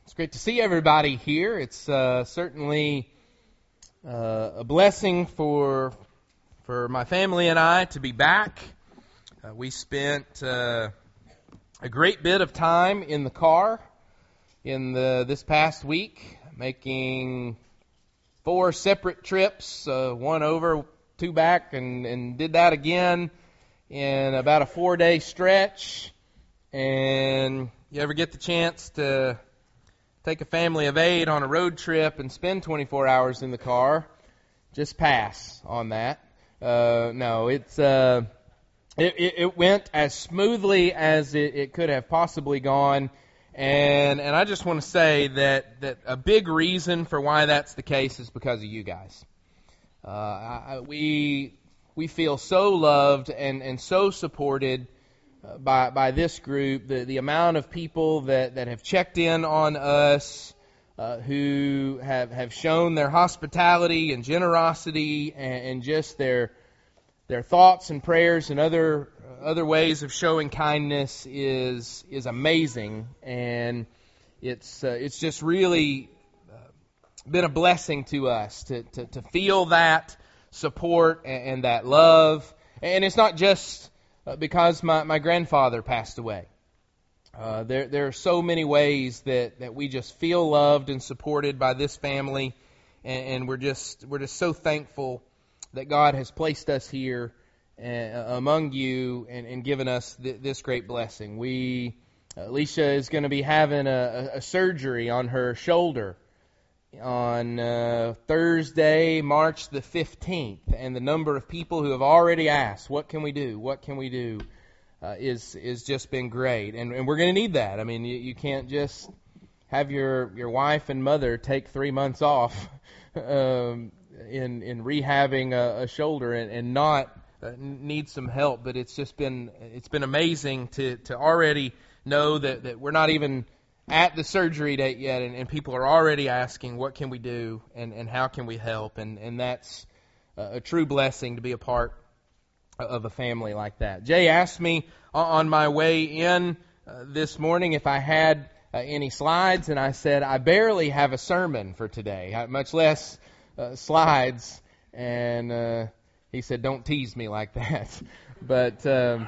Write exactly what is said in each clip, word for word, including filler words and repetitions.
It's great to see everybody here. It's uh, certainly uh, a blessing for for my family and I to be back. Uh, we spent uh, a great bit of time in the car in the this past week, making four separate trips, uh, one over, two back, and, and did that again in about a four-day stretch. And you ever get the chance to take a family of eight on a road trip and spend twenty-four hours in the car, just pass on that. Uh, no, it's uh, it, it, it went as smoothly as it, it could have possibly gone, and and I just want to say that, that a big reason for why that's the case is because of you guys. Uh, I, we we feel so loved and, and so supported Uh, by by this group, the, the amount of people that, that have checked in on us, uh, who have, have shown their hospitality and generosity and, and just their their thoughts and prayers and other other ways of showing kindness is is amazing, and it's uh, it's just really uh, been a blessing to us to, to, to feel that support and, and that love, and it's not just because my, my grandfather passed away. Uh, there there are so many ways that, that we just feel loved and supported by this family, and, and we're just we're just so thankful that God has placed us here uh, among you and, and given us th- this great blessing. We uh, Alicia is going to be having a, a surgery on her shoulder on uh, Thursday, March the fifteenth, and the number of people who have already asked, what can we do, what can we do, uh, is is just been great, and, and we're going to need that. I mean, you, you can't just have your, your wife and mother take three months off um, in in rehabbing a, a shoulder and, and not uh, need some help, but it's just been it's been amazing to, to already know that, that we're not even at the surgery date yet, and, and people are already asking, what can we do, and, and how can we help, and, and that's a, a true blessing to be a part of a family like that. Jay asked me on my way in uh, this morning if I had uh, any slides, and I said, I barely have a sermon for today, much less uh, slides, and uh, he said, don't tease me like that, but Um,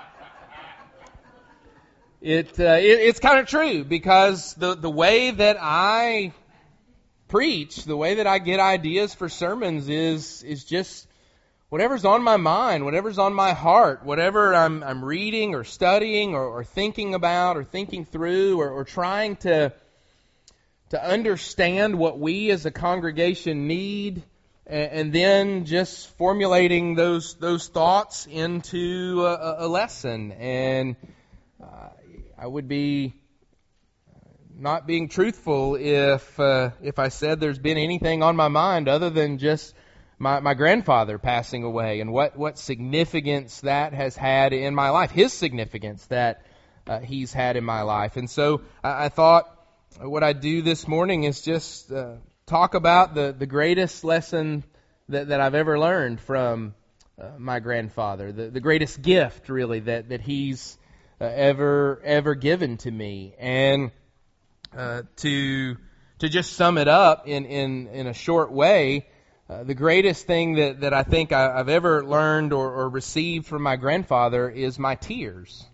It, uh, it it's kind of true, because the the way that I preach, the way that I get ideas for sermons is is just whatever's on my mind, whatever's on my heart, whatever I'm I'm reading or studying or, or thinking about or thinking through or, or trying to to understand what we as a congregation need, and, and then just formulating those those thoughts into a, a lesson. And uh, I would be not being truthful if uh, if I said there's been anything on my mind other than just my, my grandfather passing away and what, what significance that has had in my life, his significance that uh, he's had in my life. And so I, I thought what I'd do this morning is just uh, talk about the, the greatest lesson that, that I've ever learned from uh, my grandfather, the, the greatest gift, really, that, that he's Uh, ever ever given to me. And uh, to to just sum it up in in, in a short way, uh, the greatest thing that, that I think I, I've ever learned or, or received from my grandfather is my tears.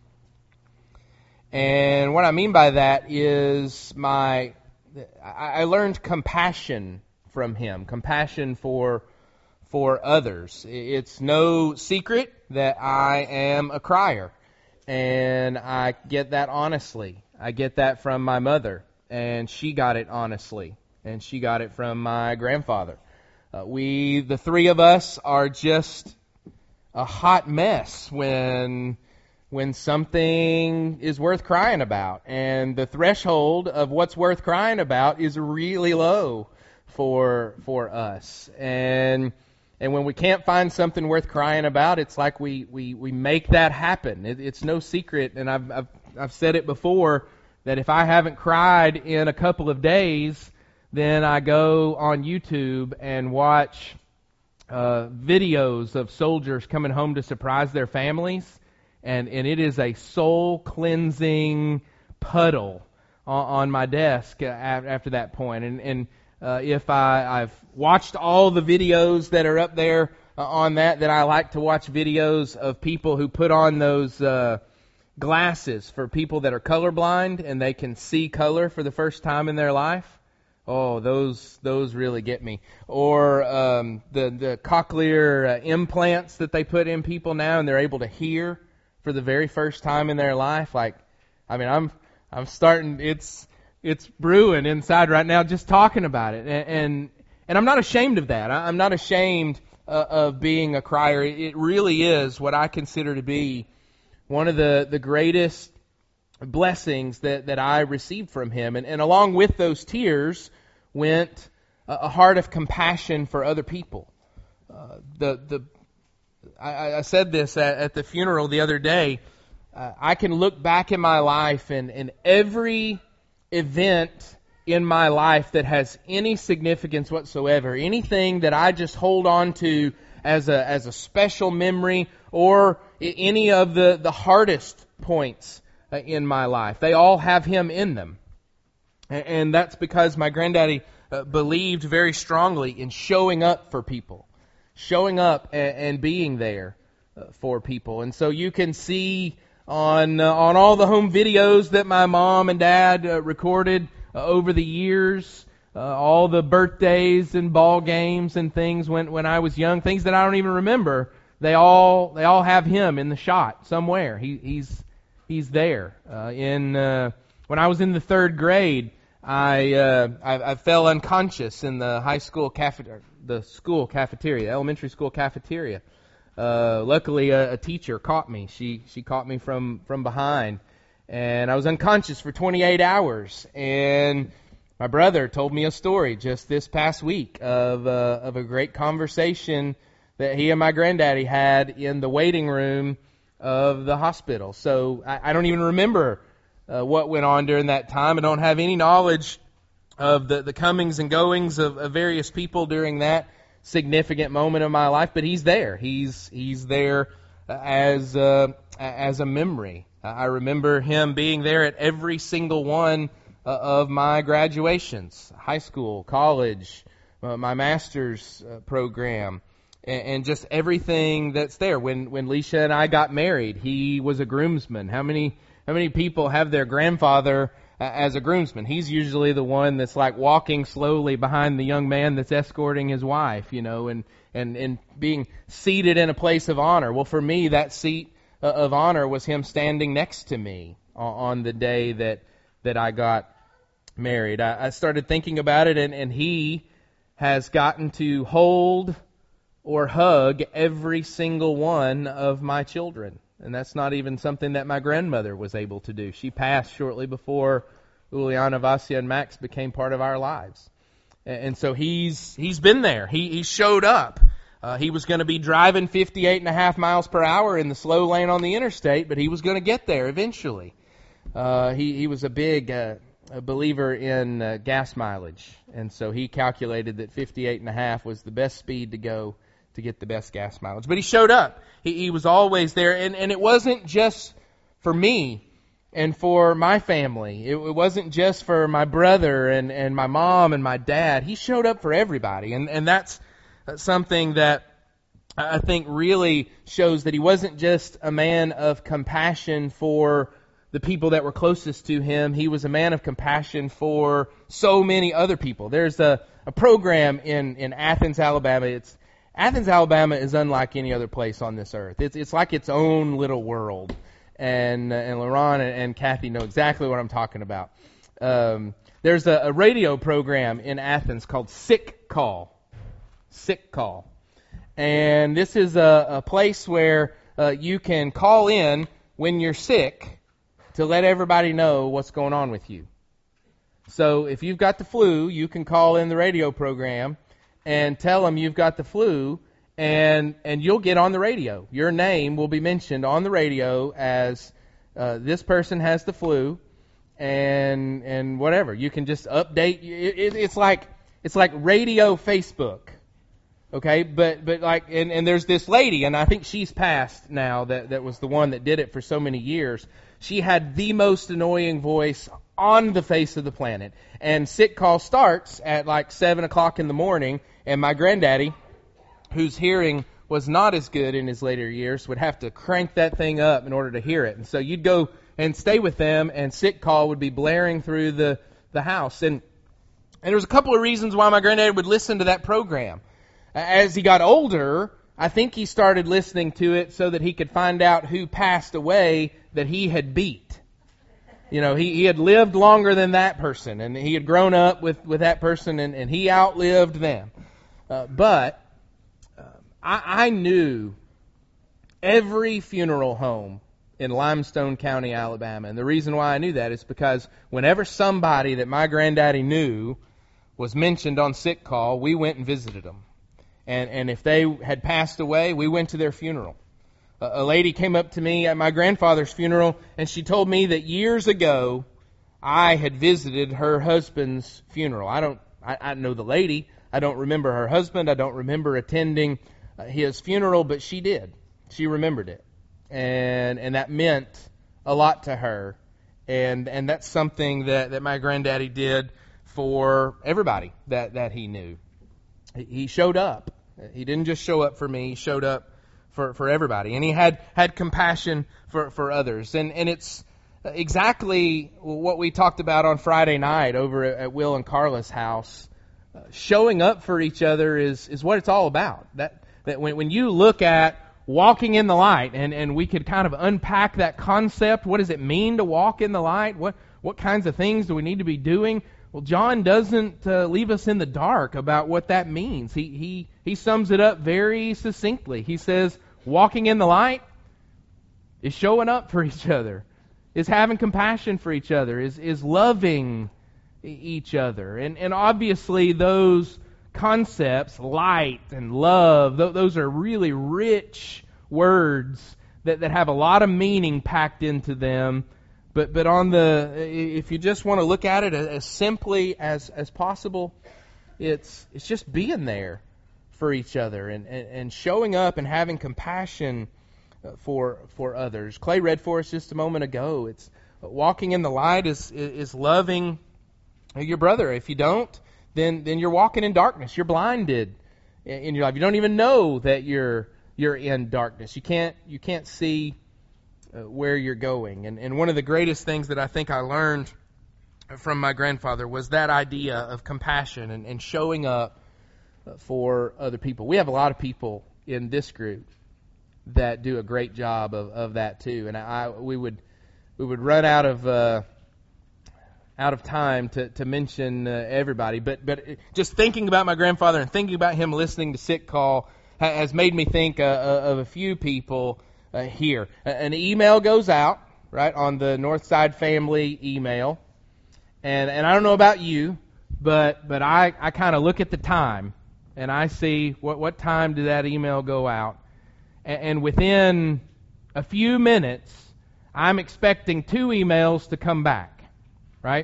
And what I mean by that is my I, I learned compassion from him, compassion for for others. It's no secret that I am a crier. And I get that honestly. I get that from my mother, and she got it honestly, and she got it from my grandfather. Uh, we, the three of us, are just a hot mess when when something is worth crying about, and the threshold of what's worth crying about is really low for for us. And And when we can't find something worth crying about, it's like we, we, we make that happen. It, it's no secret, and I've, I've I've said it before, that if I haven't cried in a couple of days, then I go on YouTube and watch uh, videos of soldiers coming home to surprise their families, and, and it is a soul-cleansing puddle on, on my desk uh, after that point. And, and uh, if I, I've watched all the videos that are up there uh, on that, then I like to watch videos of people who put on those uh, glasses for people that are colorblind and they can see color for the first time in their life. Oh, those those really get me. Or um, the the cochlear uh, implants that they put in people now, and they're able to hear for the very first time in their life. Like, I mean, I'm I'm starting. It's it's brewing inside right now just talking about it, and and, and I'm not ashamed of that. I'm not ashamed uh, of being a crier. It really is what I consider to be one of the the greatest blessings that, that I received from Him. And, and along with those tears went a, a heart of compassion for other people. Uh, the the I, I said this at, at the funeral the other day. Uh, I can look back in my life and, and every event in my life that has any significance whatsoever, anything that I just hold on to as a as a special memory, or any of the, the hardest points in my life, they all have Him in them. And that's because my granddaddy uh, believed very strongly in showing up for people, showing up and, and being there uh, for people. And so you can see on uh, on all the home videos that my mom and dad uh, recorded uh, over the years, uh, all the birthdays and ball games and things when when I was young, things that I don't even remember. They all they all have Him in the shot somewhere. He, he's He's there. Uh, in uh, when I was in the third grade, I, uh, I I fell unconscious in the high school cafeteria, the school cafeteria, elementary school cafeteria. Uh, luckily, a, a teacher caught me. She she caught me from, from behind, and I was unconscious for twenty-eight hours. And my brother told me a story just this past week of uh, of a great conversation that he and my granddaddy had in the waiting room of the hospital. So I, I don't even remember uh, what went on during that time. I don't have any knowledge of the, the comings and goings of, of various people during that significant moment of my life. But He's there. He's He's there as uh, as a memory. I remember Him being there at every single one uh, of my graduations, high school, college, uh, my master's uh, program. And just everything that's there. When when Leisha and I got married, he was a groomsman. How many how many people have their grandfather uh, as a groomsman? He's usually the one that's like walking slowly behind the young man that's escorting his wife, you know, and and and being seated in a place of honor. Well, for me, that seat uh, of honor was him standing next to me on, on the day that that I got married. I, I started thinking about it, and, and he has gotten to hold or hug every single one of my children. And that's not even something that my grandmother was able to do. She passed shortly before Uliana, Vasya, and Max became part of our lives. And so he's he's been there. He, he showed up. Uh, he was going to be driving fifty-eight and a half miles per hour in the slow lane on the interstate, but he was going to get there eventually. Uh, he, he was a big uh, a believer in uh, gas mileage. And so he calculated that fifty-eight and a half was the best speed to go to get the best gas mileage. But he showed up. He, he was always there. And, and it wasn't just for me and for my family. It, it wasn't just for my brother and, and my mom and my dad. He showed up for everybody. And, and that's something that I think really shows that he wasn't just a man of compassion for the people that were closest to him. He was a man of compassion for so many other people. There's a, a program in, in Athens, Alabama. It's Athens, Alabama is unlike any other place on this earth. It's it's like its own little world. And uh, and LaRon and, and Kathy know exactly what I'm talking about. Um, there's a, a radio program in Athens called Sick Call. Sick Call. And this is a, a place where uh, you can call in when you're sick to let everybody know what's going on with you. So if you've got the flu, you can call in the radio program and tell them you've got the flu, and and you'll get on the radio. Your name will be mentioned on the radio as uh, this person has the flu, and and whatever. You can just update. It, it, it's like it's like radio Facebook, okay? But but like and, and there's this lady, and I think she's passed now. That that was the one that did it for so many years. She had the most annoying voice on the face of the planet. And sick call starts at like seven o'clock in the morning, and my granddaddy, whose hearing was not as good in his later years, would have to crank that thing up in order to hear it. And so you'd go and stay with them, and sick call would be blaring through the, the house. And, and there was a couple of reasons why my granddaddy would listen to that program. As he got older, I think he started listening to it so that he could find out who passed away that he had beat. You know, he, he had lived longer than that person, and he had grown up with, with that person, and, and he outlived them. Uh, but uh, I, I knew every funeral home in Limestone County, Alabama. And the reason why I knew that is because whenever somebody that my granddaddy knew was mentioned on sick call, we went and visited them. And, and if they had passed away, we went to their funeral. A lady came up to me at my grandfather's funeral, and she told me that years ago I had visited her husband's funeral. I don't, I, I know the lady. I don't remember her husband. I don't remember attending his funeral, but she did. She remembered it, and and that meant a lot to her, and and that's something that, that my granddaddy did for everybody that that he knew. He showed up. He didn't just show up for me. He showed up for, for everybody. And he had, had compassion for, for others. And, and it's exactly what we talked about on Friday night over at Will and Carla's house. Uh, showing up for each other is, is what it's all about. That, that when, when you look at walking in the light, and, and we could kind of unpack that concept, what does it mean to walk in the light? What, what kinds of things do we need to be doing? Well, John doesn't uh, leave us in the dark about what that means. He, he, he sums it up very succinctly. He says, walking in the light is showing up for each other, is having compassion for each other, is, is loving each other. And, and obviously those concepts, light and love, th- those are really rich words that, that have a lot of meaning packed into them. But but on the, if you just want to look at it as simply as, as possible, it's it's just being there for each other and, and, and showing up and having compassion for for others. Clay read for us just a moment ago. It's walking in the light is is loving your brother. If you don't, then then you're walking in darkness. You're blinded in your life. You don't even know that you're you're in darkness. You can't you can't see Uh, where you're going. And, and one of the greatest things that I think I learned from my grandfather was that idea of compassion and, and showing up for other people. We have a lot of people in this group that do a great job of, of that too. And I we would we would run out of uh, out of time to to mention uh, everybody. But but just thinking about my grandfather and thinking about him listening to sick call ha- has made me think uh, of a few people. Uh, here. An email goes out, right, on the Northside Family email. And and I don't know about you, but but I, I kind of look at the time, and I see what, what time did that email go out. And, and within a few minutes, I'm expecting two emails to come back, right?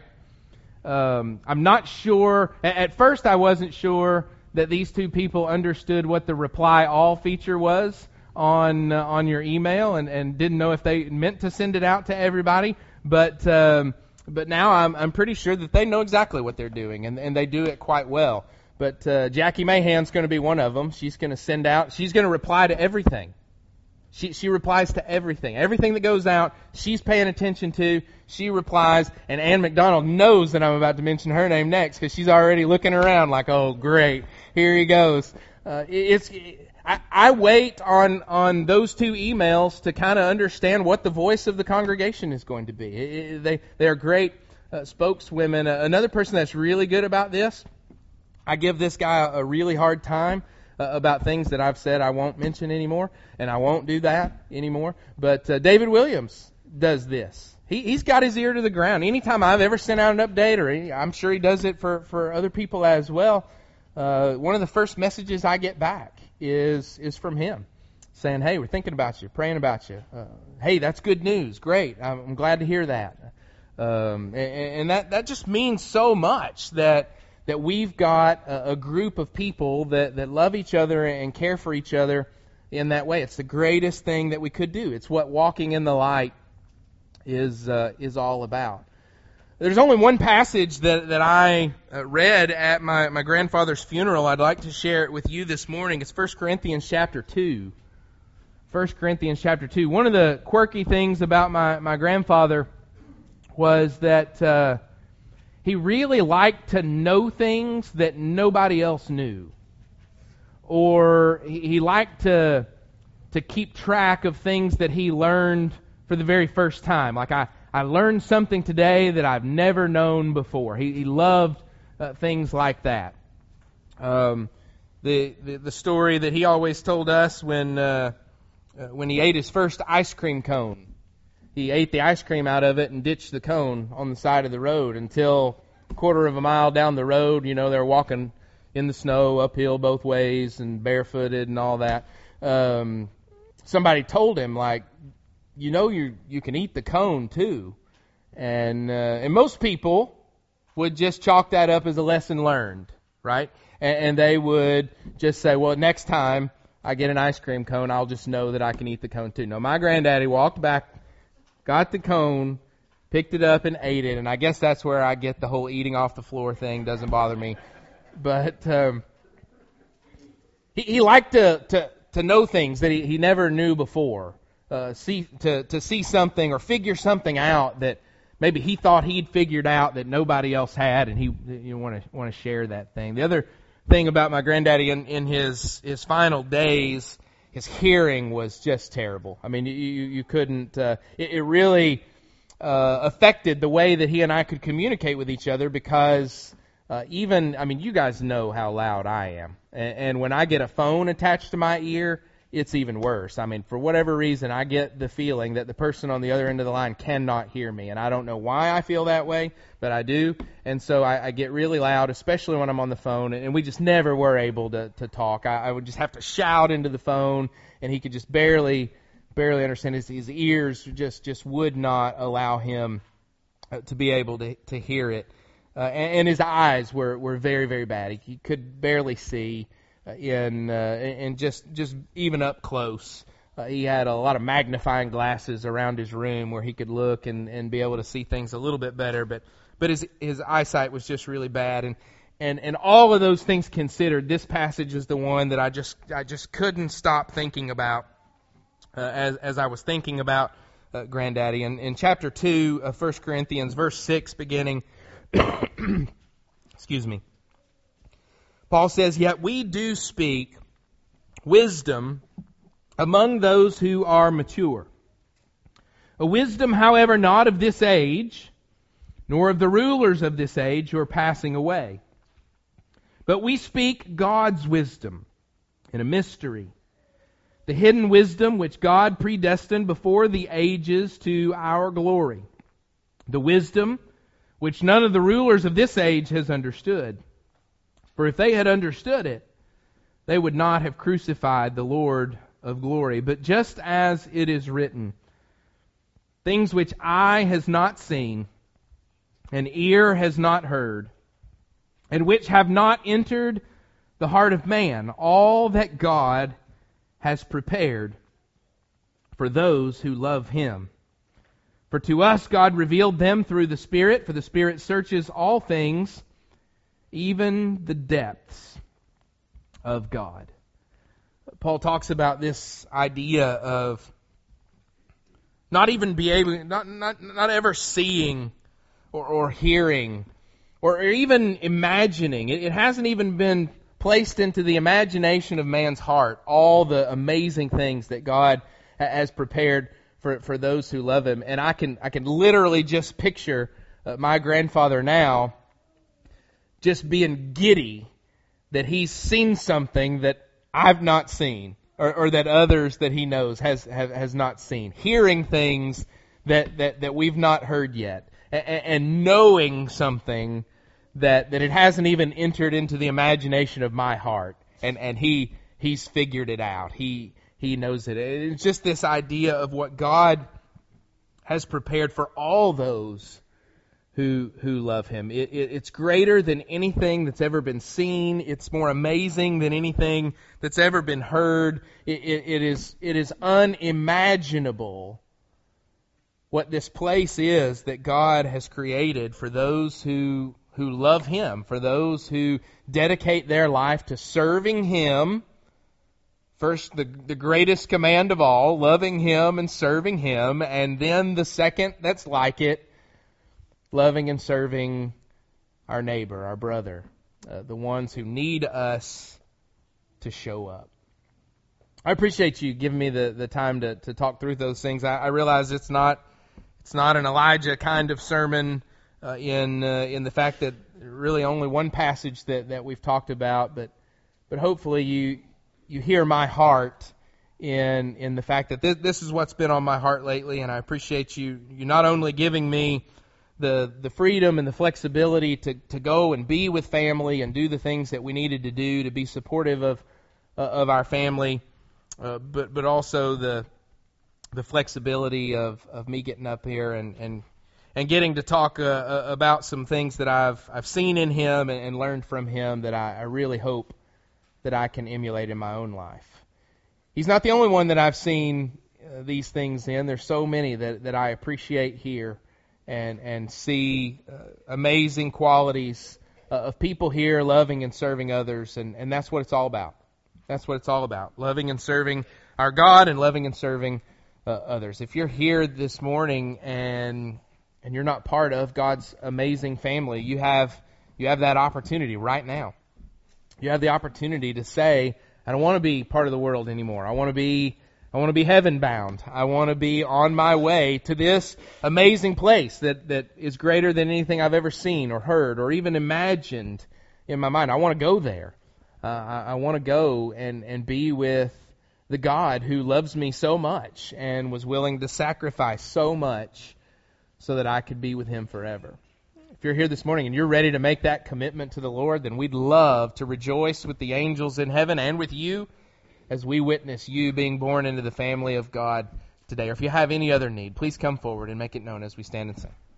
Um, I'm not sure. At first, I wasn't sure that these two people understood what the reply all feature was on uh, on your email, and, and didn't know if they meant to send it out to everybody, but um, but now I'm I'm pretty sure that they know exactly what they're doing, and, and they do it quite well. But uh, Jackie Mahan's going to be one of them. She's going to send out. She's going to reply to everything. She she replies to everything. Everything that goes out, she's paying attention to. She replies, and Ann McDonald knows that I'm about to mention her name next because she's already looking around like, oh great, here he goes. Uh, it's. I, I wait on, on those two emails to kind of understand what the voice of the congregation is going to be. It, it, they they are great uh, spokeswomen. Uh, another person that's really good about this, I give this guy a, a really hard time uh, about things that I've said I won't mention anymore, and I won't do that anymore. But uh, David Williams does this. He, he's got his ear to the ground. Anytime I've ever sent out an update, or any, I'm sure he does it for, for other people as well, uh, one of the first messages I get back is is from him, saying, hey, we're thinking about you, praying about you. Uh, hey, that's good news. Great. I'm, I'm glad to hear that. Um, and, and that, that just means so much that that we've got a, a group of people that, that love each other and care for each other in that way. It's the greatest thing that we could do. It's what walking in the light is uh, is all about. There's only one passage that, that I uh, read at my, my grandfather's funeral. I'd like to share it with you this morning. It's First Corinthians chapter two. First Corinthians chapter two. One of the quirky things about my, my grandfather was that uh, he really liked to know things that nobody else knew. Or he, he liked to to keep track of things that he learned for the very first time. Like I, I learned something today that I've never known before. He, he loved uh, things like that. Um, the, the the story that he always told us when uh, uh, when he ate his first ice cream cone, he ate the ice cream out of it and ditched the cone on the side of the road until a quarter of a mile down the road, you know, they're walking in the snow uphill both ways and barefooted and all that. Um, somebody told him, like, you know, you you can eat the cone too, and uh, and most people would just chalk that up as a lesson learned, right? And, and they would just say, well, next time I get an ice cream cone, I'll just know that I can eat the cone too. No, my granddaddy walked back, got the cone, picked it up, and ate it. And I guess that's where I get the whole eating off the floor thing. Doesn't bother me, but um, he, he liked to to to know things that he, he never knew before. Uh, see to to see something or figure something out that maybe he thought he'd figured out that nobody else had, and he you want to want to share that thing. The other thing about my granddaddy in, in his his final days, his hearing was just terrible. I mean, you you couldn't. Uh, it, it really uh, affected the way that he and I could communicate with each other because uh, even I mean, you guys know how loud I am, and, and when I get a phone attached to my ear, it's even worse. I mean, for whatever reason, I get the feeling that the person on the other end of the line cannot hear me. And I don't know why I feel that way, but I do. And so I, I get really loud, especially when I'm on the phone. And we just never were able to, to talk. I, I would just have to shout into the phone, and he could just barely, barely understand. His, his ears just, just would not allow him to be able to, to hear it. Uh, and, and his eyes were, were very, very bad. He, he could barely see. In uh, and just just even up close, uh, he had a lot of magnifying glasses around his room where he could look and, and be able to see things a little bit better. But but his his eyesight was just really bad, and and and all of those things considered, this passage is the one that I just I just couldn't stop thinking about uh, as as I was thinking about uh, Granddaddy. And in chapter two of First Corinthians, verse six, beginning, excuse me. Paul says, yet we do speak wisdom among those who are mature. A wisdom, however, not of this age, nor of the rulers of this age who are passing away. But we speak God's wisdom in a mystery, the hidden wisdom which God predestined before the ages to our glory. The wisdom which none of the rulers of this age has understood. For if they had understood it, they would not have crucified the Lord of glory. But just as it is written, things which eye has not seen, and ear has not heard, and which have not entered the heart of man, all that God has prepared for those who love Him. For to us God revealed them through the Spirit, for the Spirit searches all things, even the depths of God. Paul talks about this idea of not even be able, not not not ever seeing or, or hearing or even imagining. It, it hasn't even been placed into the imagination of man's heart all the amazing things that God has prepared for for those who love Him. And I can I can literally just picture uh, my grandfather now just being giddy that he's seen something that I've not seen, or, or that others that he knows has have, has not seen, hearing things that, that, that we've not heard yet, and, and knowing something that, that it hasn't even entered into the imagination of my heart, and, and he he's figured it out. He he knows it. It's just this idea of what God has prepared for all those who who love Him. It, it, it's greater than anything that's ever been seen. It's more amazing than anything that's ever been heard. It, it, it is it is unimaginable what this place is that God has created for those who who love Him, for those who dedicate their life to serving Him. First, the, the greatest command of all, loving Him and serving Him. And then the second that's like it, loving and serving our neighbor, our brother, uh, the ones who need us to show up. I appreciate you giving me the, the time to, to talk through those things. I, I realize it's not it's not an Elijah kind of sermon uh, in uh, in the fact that really only one passage that, that we've talked about, but but hopefully you you hear my heart in in the fact that this, this is what's been on my heart lately, and I appreciate you you not only giving me the the freedom and the flexibility to, to go and be with family and do the things that we needed to do to be supportive of uh, of our family, uh, but but also the the flexibility of, of me getting up here and, and and getting to talk uh, about some things that I've I've seen in him and, and learned from him that I, I really hope that I can emulate in my own life. He's not the only one that I've seen uh, these things in. There's so many that, that I appreciate here and and see uh, amazing qualities uh, of people here loving and serving others, and, and that's what it's all about. That's what it's all about, loving and serving our God and loving and serving uh, others. If you're here this morning and and you're not part of God's amazing family, you have you have that opportunity right now. You have the opportunity to say, I don't want to be part of the world anymore. I want to be I want to be heaven bound. I want to be on my way to this amazing place that, that is greater than anything I've ever seen or heard or even imagined in my mind. I want to go there. Uh, I, I want to go and, and be with the God who loves me so much and was willing to sacrifice so much so that I could be with Him forever. If you're here this morning and you're ready to make that commitment to the Lord, then we'd love to rejoice with the angels in heaven and with you as we witness you being born into the family of God today. Or if you have any other need, please come forward and make it known as we stand and sing.